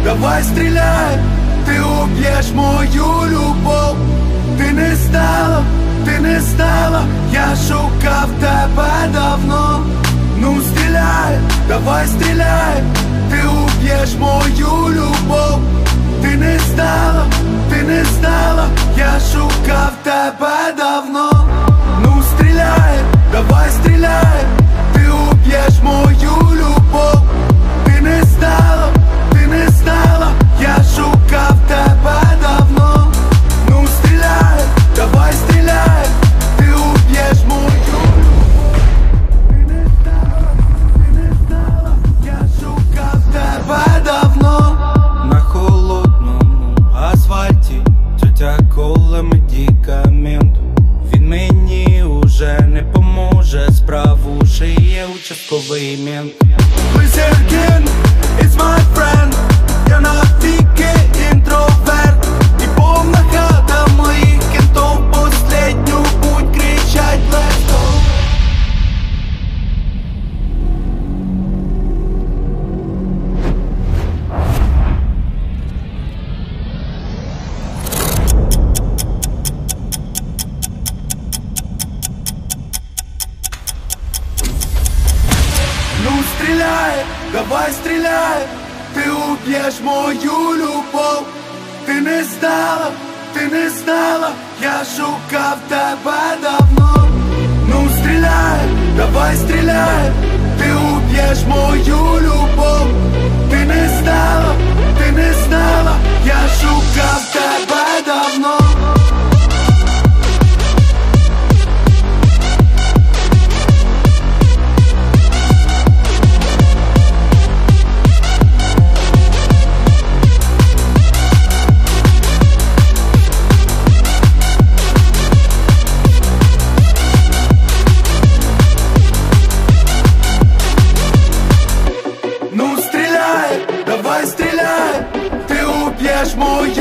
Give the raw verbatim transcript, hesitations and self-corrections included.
давай стреляй. Ти уб'єш мою любов. Ти не стала, ти не стала, я шукав тебе давно. Ну стріляй, давай стріляй. Ти уб'єш мою любов. Ти не стала, ти не стала, я шукав тебе давно. Ну стріляй, давай стріляй. Ти уб'єш мою любов. Ти не стала, ти не стала, я шукав тебе давно. Ну стріляй, давай стріляй. Ти уб'єш мою любов. Ти не стала, ти не стала, я шукав тебе давно. На холодному асфальті тетя коле медикамент. Він мені уже не поможе, справу шиє участковий мент. Лисергін, it's my friend. Я навіки інтроверт. І повна хата моїх кентов. Последню путь кричать let's go. Ну стріляй, давай стріляй. Ти уб'єш мою любов. Ти не стала, ти не стала, я шукав тебе давно. Ну стріляй, давай стріляй. Ти уб'єш мою любов. Ти не стала, ти не стала, я шукав тебе давно. Ну стріляй, давай стріляй. Ти уб'єш мою